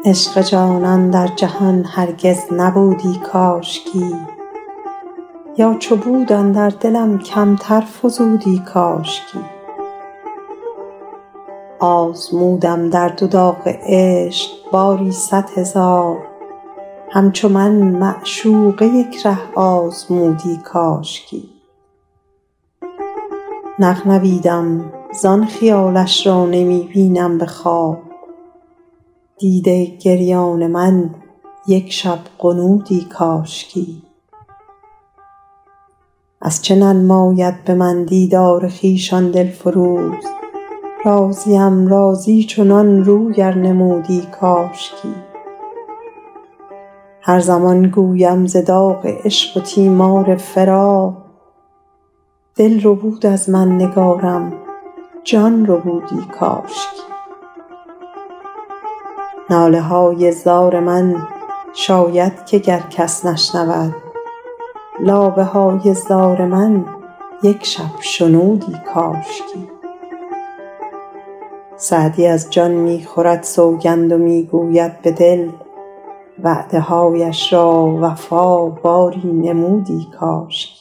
عشق جانان در جهان هرگز نبودی کاشکی، یا چو بود اندر دلم کمتر فزودی کاشکی. آزمودم در دو داغ عشق باری 100,000، همچو من معشوقه یک ره آزمودی کاشکی. نغنویدم زان خیالش را نمی بینم به خواب، دیده گریان من یک شب غنودی کاشکی. از چه ننماید به من دیدار خویش آن دلفروز، راضیم راضی چنان روی ار نمودی کاشکی. هر زمان گویم ز داغ عشق و تیمار فراق، دل ربود از من نگارم جان ربودی کاشکی. ناله های زار من شاید که گر کس نشنود، لابه های زار من یک شب شنودی کاشکی. سعدی از جان می خورد سوگند و می گوید به دل، وعده هایش را وفا باری نمودی کاشکی.